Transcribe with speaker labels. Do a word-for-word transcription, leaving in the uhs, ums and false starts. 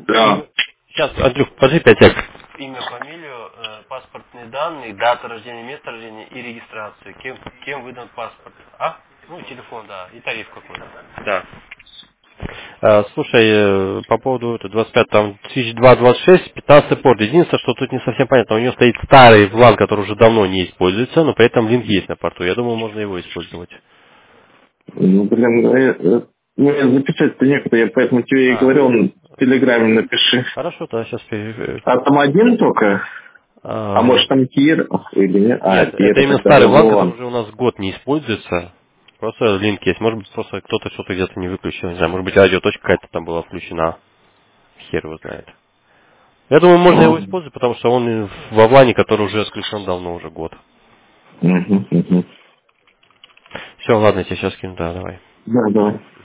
Speaker 1: Да.
Speaker 2: Сейчас, Андрюх, подожди пять сек. Имя, фамилию, э, паспортные данные, дата рождения, место рождения и регистрацию. Кем, кем выдан паспорт? А? Ну, телефон, да, и тариф какой-то. Да. А, слушай, э, по поводу это, двадцать пять, там, тысяча двести двадцать шесть, пятнадцатый порт. Единственное, что тут не совсем понятно. У него стоит старый влан, который уже давно не используется, но при этом линк есть на порту. Я думаю, можно его использовать.
Speaker 1: Ну, блин, э, э, ну, записать-то некуда, я поэтому тебе и
Speaker 2: А,
Speaker 1: говорил,
Speaker 2: ну,
Speaker 1: в Телеграме напиши.
Speaker 2: хорошо, да, сейчас...
Speaker 1: А там один только? А может там Кир? Или нет? А,
Speaker 2: Нет,
Speaker 1: Кир,
Speaker 2: это именно
Speaker 1: тогда
Speaker 2: старый влан, который
Speaker 1: Вован.
Speaker 2: уже у нас год не используется. Просто линк есть. Может быть, просто кто-то что-то где-то не выключил. Не знаю, может быть, радиоточка какая-то там была включена. Хер его знает. Я думаю, можно его использовать, потому что он и во влане, который уже отключен давно, уже год.
Speaker 1: Угу, угу.
Speaker 2: Все, ладно, я тебе сейчас кину, да, давай.
Speaker 1: Да, давай.